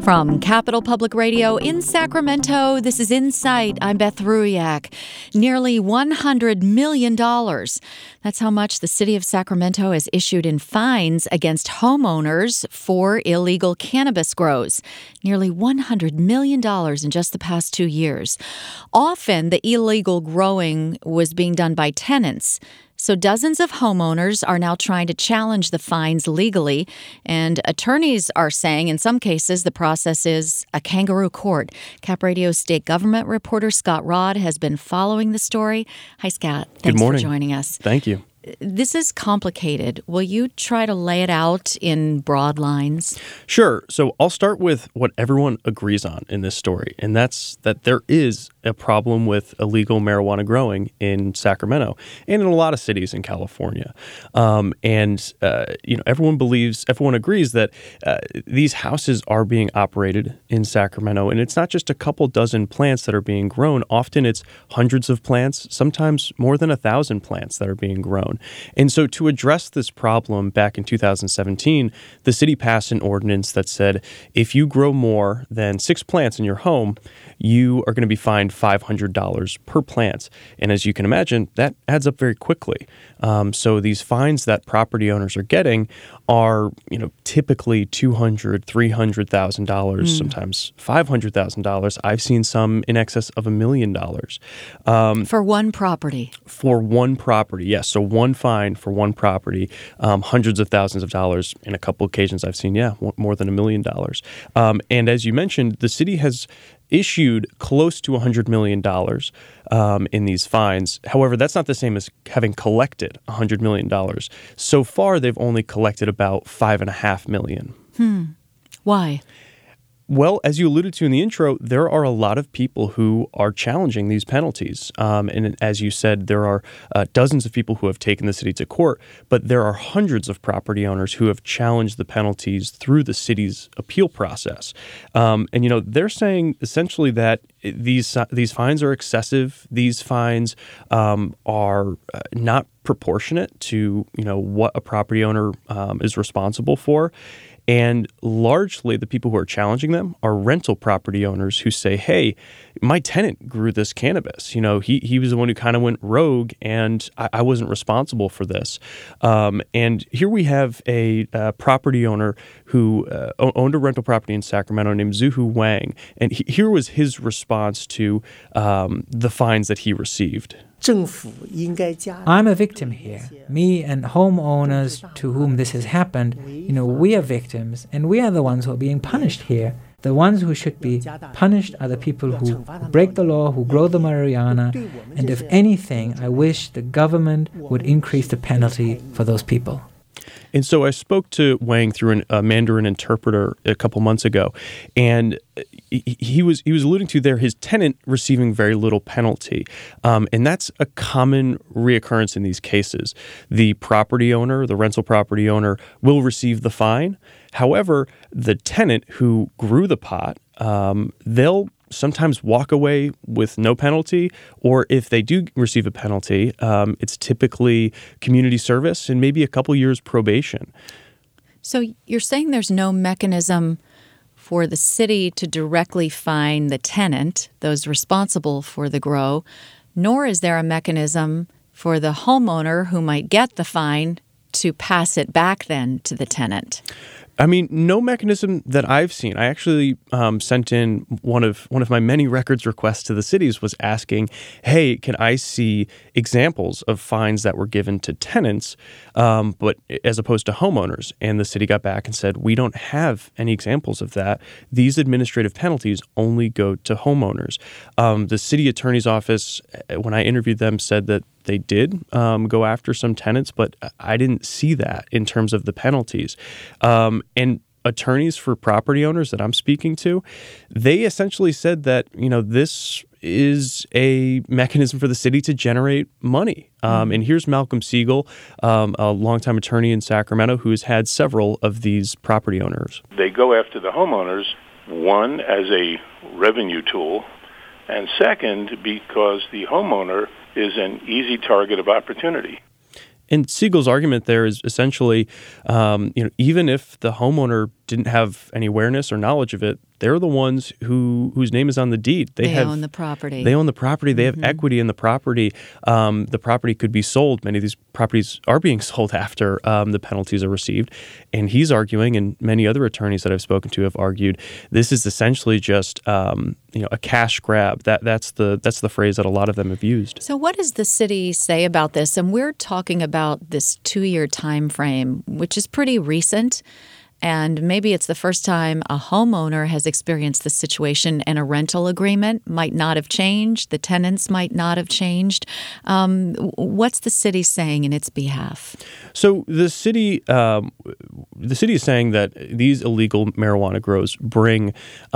From Capital Public Radio in Sacramento, this is Insight. I'm Beth Ruiak. Nearly $100 million. That's how much the city of Sacramento has issued in fines against homeowners for illegal cannabis grows. Nearly $100 million in just the past 2 years. Often, the illegal growing was being done by tenants. So dozens of homeowners are now trying to challenge the fines legally, and attorneys are saying in some cases the process is a kangaroo court. Cap Radio state government reporter Scott Rodd has been following the story. Hi, Scott. Thanks for joining us. Thank you. This is complicated. Will you try to lay it out in broad lines? Sure. So I'll start with what everyone agrees on in this story, and that's that there is a problem with illegal marijuana growing in Sacramento and in a lot of cities in California. Everyone agrees that these houses are being operated in Sacramento, and it's not just a couple dozen plants that are being grown. Often it's hundreds of plants, sometimes more than 1,000 plants that are being grown. And so to address this problem back in 2017, the city passed an ordinance that said if you grow more than 6 plants in your home, you are going to be fined $500 per plant. And as you can imagine, that adds up very quickly. So these fines that property owners are getting are, typically $200,000, $300,000, sometimes $500,000. I've seen some in excess of $1 million. For one property? For one property, yes. So one fine for one property, hundreds of thousands of dollars. In a couple occasions I've seen, more than $1 million. And as you mentioned, the city has issued close to $100 million in these fines. However, that's not the same as having collected $100 million. So far, they've only collected about $5.5 million. Why? Well, as you alluded to in the intro, there are a lot of people who are challenging these penalties. And as you said, there are dozens of people who have taken the city to court, but there are hundreds of property owners who have challenged the penalties through the city's appeal process. They're saying essentially that these fines are excessive. These fines are not proportionate to, what a property owner is responsible for. And largely the people who are challenging them are rental property owners who say, hey, my tenant grew this cannabis. He was the one who kind of went rogue, and I wasn't responsible for this. And here we have a property owner who owned a rental property in Sacramento named Zuhu Wang. And here was his response to the fines that he received. I'm a victim here. Me and homeowners to whom this has happened, we are victims, and we are the ones who are being punished here. The ones who should be punished are the people who break the law, who grow the marijuana, and if anything, I wish the government would increase the penalty for those people. And so I spoke to Wang through a Mandarin interpreter a couple months ago, and he was alluding to there his tenant receiving very little penalty. And that's a common reoccurrence in these cases. The property owner, the rental property owner, will receive the fine. However, the tenant who grew the pot, they'll sometimes walk away with no penalty, or if they do receive a penalty, it's typically community service and maybe a couple years probation. So you're saying there's no mechanism for the city to directly fine the tenant, those responsible for the grow, nor is there a mechanism for the homeowner who might get the fine to pass it back then to the tenant. I mean, no mechanism that I've seen. I actually sent in one of my many records requests to the cities was asking, hey, can I see examples of fines that were given to tenants, but as opposed to homeowners? And the city got back and said, we don't have any examples of that. These administrative penalties only go to homeowners. The city attorney's office, when I interviewed them, said that they did go after some tenants, but I didn't see that in terms of the penalties. And attorneys for property owners that I'm speaking to, they essentially said that, this is a mechanism for the city to generate money. And here's Malcolm Siegel, a longtime attorney in Sacramento who has had several of these property owners. They go after the homeowners, one, as a revenue tool, and second, because the homeowner is an easy target of opportunity. And Siegel's argument there is essentially, even if the homeowner didn't have any awareness or knowledge of it, they're the ones whose name is on the deed. They own the property. They own the property. They have equity in the property. The property could be sold. Many of these properties are being sold after the penalties are received. And he's arguing, and many other attorneys that I've spoken to have argued, this is essentially just a cash grab. That's the phrase that a lot of them have used. So what does the city say about this? And we're talking about this 2-year time frame, which is pretty recent. And maybe it's the first time a homeowner has experienced this situation, and a rental agreement might not have changed. The tenants might not have changed. What's the city saying in its behalf? So the city is saying that these illegal marijuana grows bring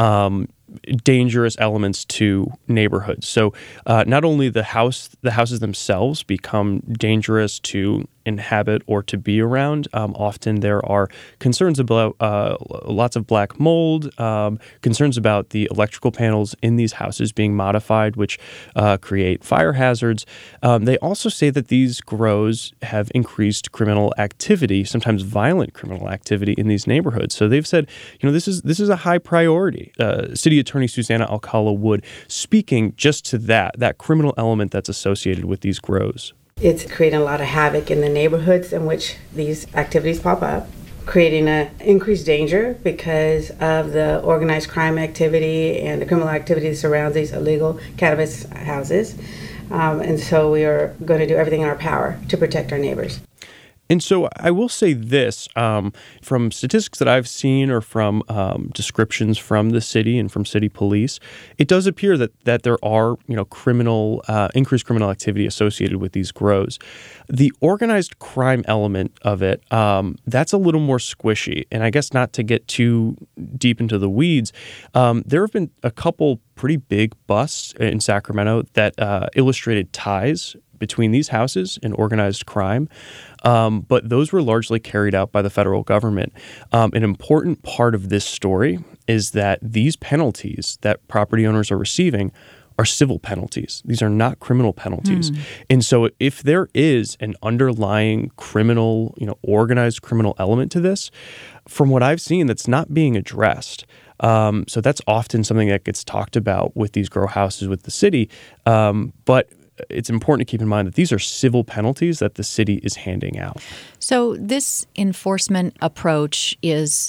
dangerous elements to neighborhoods. So not only the houses themselves become dangerous to inhabit or to be around. Often there are concerns about lots of black mold, concerns about the electrical panels in these houses being modified, which create fire hazards. They also say that these grows have increased criminal activity, sometimes violent criminal activity in these neighborhoods. So they've said, this is a high priority. City Attorney Susanna Alcala Wood speaking just to that criminal element that's associated with these grows. It's creating a lot of havoc in the neighborhoods in which these activities pop up, creating an increased danger because of the organized crime activity and the criminal activity that surrounds these illegal cannabis houses. And so we are going to do everything in our power to protect our neighbors. And so I will say this, from statistics that I've seen or from descriptions from the city and from city police, it does appear that there are, increased criminal activity associated with these grows. The organized crime element of it, that's a little more squishy. And I guess not to get too deep into the weeds, there have been a couple pretty big busts in Sacramento that illustrated ties between these houses and organized crime. But those were largely carried out by the federal government. An important part of this story is that these penalties that property owners are receiving are civil penalties. These are not criminal penalties. And so if there is an underlying criminal, organized criminal element to this, from what I've seen, that's not being addressed. So that's often something that gets talked about with these grow houses with the city. But it's important to keep in mind that these are civil penalties that the city is handing out. So this enforcement approach is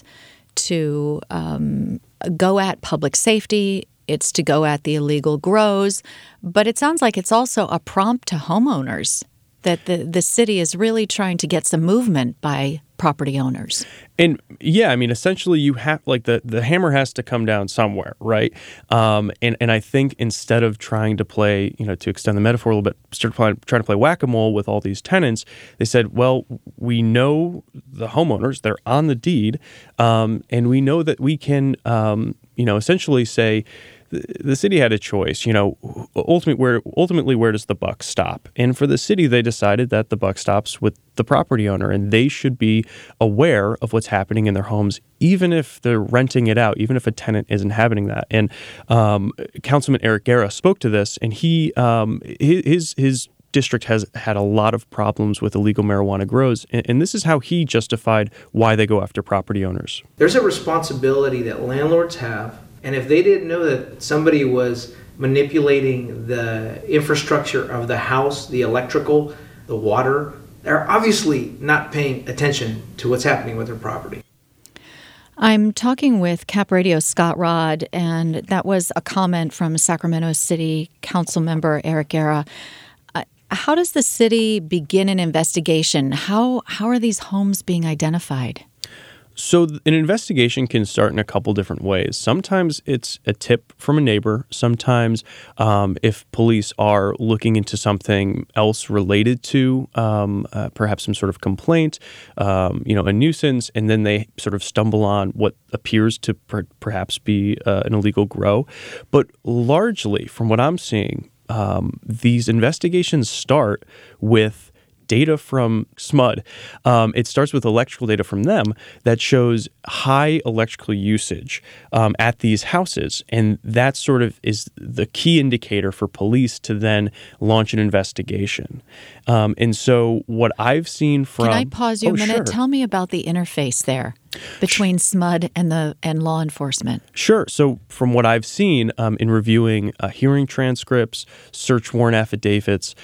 to go at public safety. It's to go at the illegal grows. But it sounds like it's also a prompt to homeowners, that the city is really trying to get some movement by property owners. And essentially you have the hammer has to come down somewhere, right? And I think instead of trying to play, to extend the metaphor a little bit, trying to play whack-a-mole with all these tenants, they said, well, we know the homeowners, they're on the deed, and we know that we can, essentially say, the city had a choice, ultimately where does the buck stop? And for the city, they decided that the buck stops with the property owner, and they should be aware of what's happening in their homes, even if they're renting it out, even if a tenant is inhabiting that. And Councilman Eric Guerra spoke to this, and he his district has had a lot of problems with illegal marijuana grows, and this is how he justified why they go after property owners. There's a responsibility that landlords have. And if they didn't know that somebody was manipulating the infrastructure of the house, the electrical, the water, they're obviously not paying attention to what's happening with their property. I'm talking with Cap Radio's Scott Rodd, and that was a comment from Sacramento City Council member Eric Guerra. How does the city begin an investigation? How are these homes being identified? So an investigation can start in a couple different ways. Sometimes it's a tip from a neighbor. Sometimes if police are looking into something else related to perhaps some sort of complaint, a nuisance, and then they sort of stumble on what appears to perhaps be an illegal grow. But largely, from what I'm seeing, these investigations start with data from SMUD. It starts with electrical data from them that shows high electrical usage at these houses. And that sort of is the key indicator for police to then launch an investigation. And so what I've seen from... Can I pause you a minute? Sure. Tell me about the interface there. between SMUD and law enforcement? Sure. So from what I've seen in reviewing hearing transcripts, search warrant affidavits,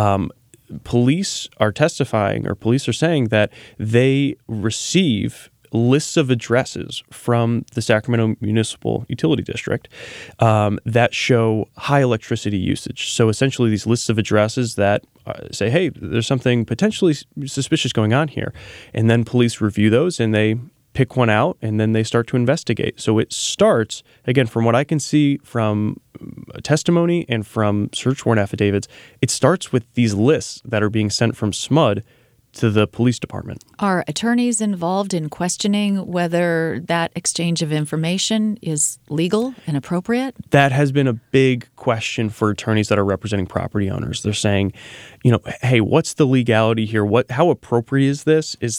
police are testifying, or police are saying that they receive lists of addresses from the Sacramento Municipal Utility District that show high electricity usage. So essentially these lists of addresses that say, hey, there's something potentially suspicious going on here. And then police review those and they pick one out and then they start to investigate. So it starts, again, from what I can see from testimony and from search warrant affidavits, it starts with these lists that are being sent from SMUD to the police department. Are attorneys involved in questioning whether that exchange of information is legal and appropriate? That has been a big question for attorneys that are representing property owners. They're saying, hey, what's the legality here? How appropriate is this? Is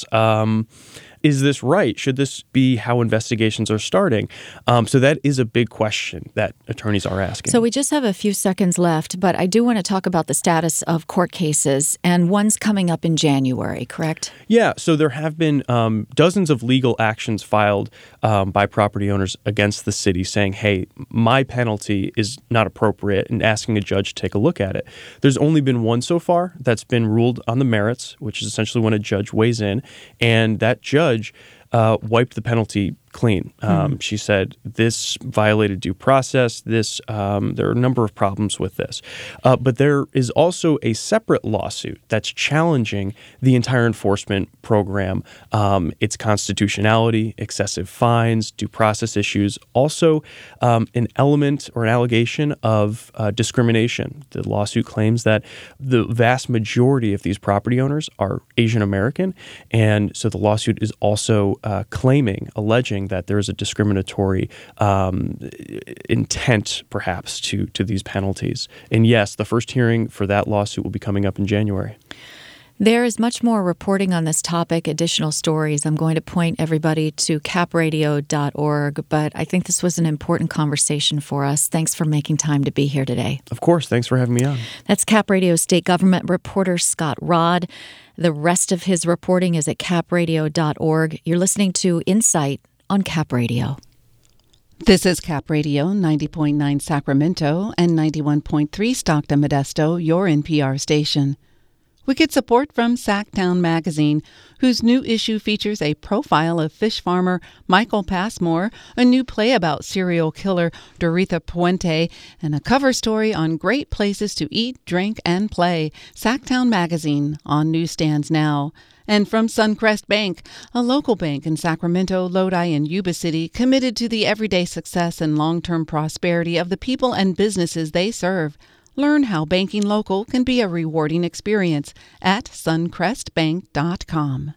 this right? Should this be how investigations are starting? So that is a big question that attorneys are asking. So we just have a few seconds left, but I do want to talk about the status of court cases, and one's coming up in January, correct? Yeah, so there have been dozens of legal actions filed by property owners against the city saying, hey, my penalty is not appropriate, and asking a judge to take a look at it. There's only been one so far that's been ruled on the merits, which is essentially when a judge weighs in, and that judge wiped the penalty clean. She said this violated due process. There are a number of problems with this. But there is also a separate lawsuit that's challenging the entire enforcement program, its constitutionality, excessive fines, due process issues, also an element or an allegation of discrimination. The lawsuit claims that the vast majority of these property owners are Asian American, and so the lawsuit is also alleging that there is a discriminatory intent, perhaps, to these penalties. And yes, the first hearing for that lawsuit will be coming up in January. There is much more reporting on this topic, additional stories. I'm going to point everybody to capradio.org, but I think this was an important conversation for us. Thanks for making time to be here today. Of course. Thanks for having me on. That's Cap Radio state government reporter Scott Rodd. The rest of his reporting is at capradio.org. You're listening to Insight on Cap Radio. This is Cap Radio 90.9 Sacramento and 91.3 Stockton Modesto, your NPR station. We get support from Sacktown Magazine, whose new issue features a profile of fish farmer Michael Passmore, a new play about serial killer Doretha Puente, and a cover story on great places to eat, drink, and play. Sacktown Magazine on newsstands now. And from Suncrest Bank, a local bank in Sacramento, Lodi, and Yuba City, committed to the everyday success and long-term prosperity of the people and businesses they serve. Learn how banking local can be a rewarding experience at suncrestbank.com.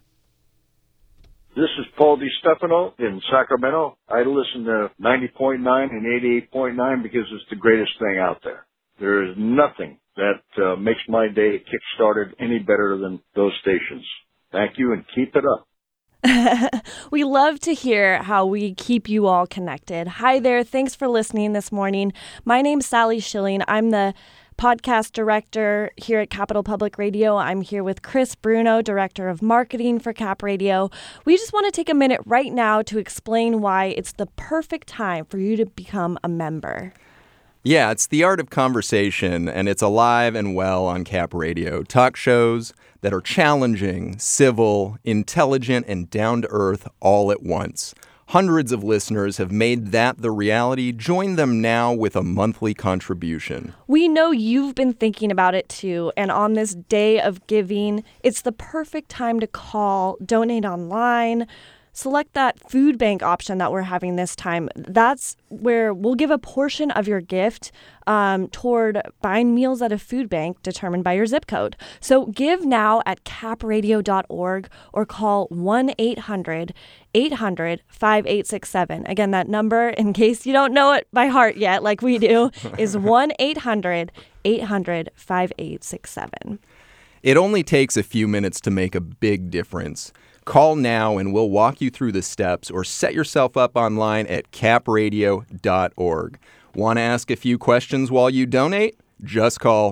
This is Paul DiStefano in Sacramento. I listen to 90.9 and 88.9 because it's the greatest thing out there. There is nothing that makes my day kick-started any better than those stations. Thank you, and keep it up. We love to hear how we keep you all connected. Hi there. Thanks for listening this morning. My name's Sally Schilling. I'm the podcast director here at Capital Public Radio. I'm here with Chris Bruno, director of marketing for Cap Radio. We just want to take a minute right now to explain why it's the perfect time for you to become a member. Yeah, it's the art of conversation, and it's alive and well on Cap Radio. Talk shows that are challenging, civil, intelligent, and down-to-earth all at once. Hundreds of listeners have made that the reality. Join them now with a monthly contribution. We know you've been thinking about it too, and on this day of giving, it's the perfect time to call, donate online, select that food bank option that we're having this time. That's where we'll give a portion of your gift toward buying meals at a food bank determined by your zip code. So give now at capradio.org or call 1-800-800-5867. Again, that number, in case you don't know it by heart yet like we do, is 1-800-800-5867. It only takes a few minutes to make a big difference. Call now and we'll walk you through the steps, or set yourself up online at capradio.org. Want to ask a few questions while you donate? Just call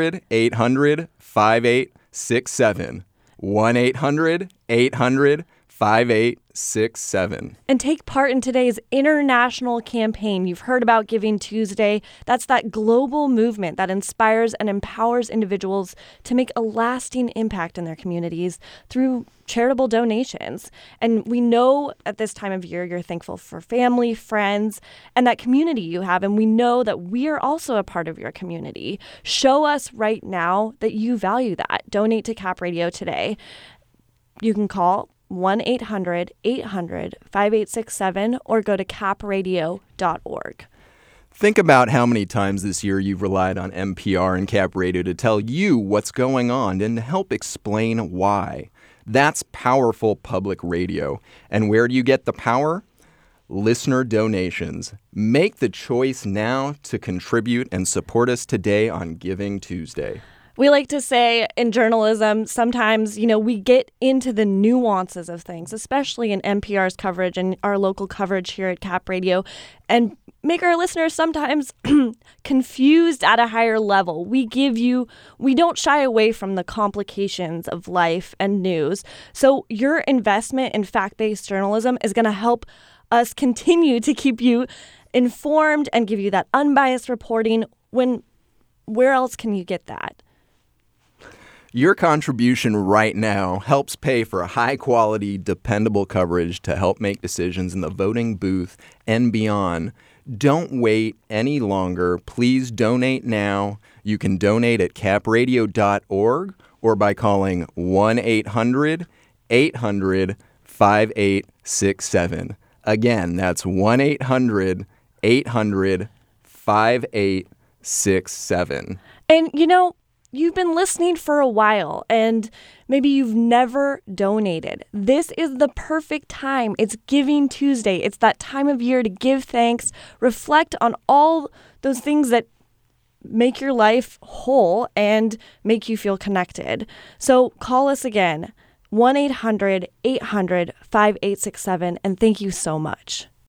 1-800-800-5867. 1-800-800-5867. 5867. And take part in today's international campaign. You've heard about Giving Tuesday. That's that global movement that inspires and empowers individuals to make a lasting impact in their communities through charitable donations. And we know at this time of year you're thankful for family, friends, and that community you have. And we know that we are also a part of your community. Show us right now that you value that. Donate to Cap Radio today. You can call 1-800-800-5867 or go to capradio.org. Think about how many times this year you've relied on NPR and Cap Radio to tell you what's going on and to help explain why. That's powerful public radio. And where do you get the power? Listener donations. Make the choice now to contribute and support us today on Giving Tuesday. We like to say in journalism, sometimes, we get into the nuances of things, especially in NPR's coverage and our local coverage here at Cap Radio, and make our listeners sometimes confused at a higher level. We don't shy away from the complications of life and news. So your investment in fact-based journalism is going to help us continue to keep you informed and give you that unbiased reporting. Where else can you get that? Your contribution right now helps pay for high-quality, dependable coverage to help make decisions in the voting booth and beyond. Don't wait any longer. Please donate now. You can donate at capradio.org or by calling 1-800-800-5867. Again, that's 1-800-800-5867. And, you've been listening for a while and maybe you've never donated. This is the perfect time. It's Giving Tuesday. It's that time of year to give thanks, reflect on all those things that make your life whole and make you feel connected. So call us again, 1-800-800-5867, and thank you so much.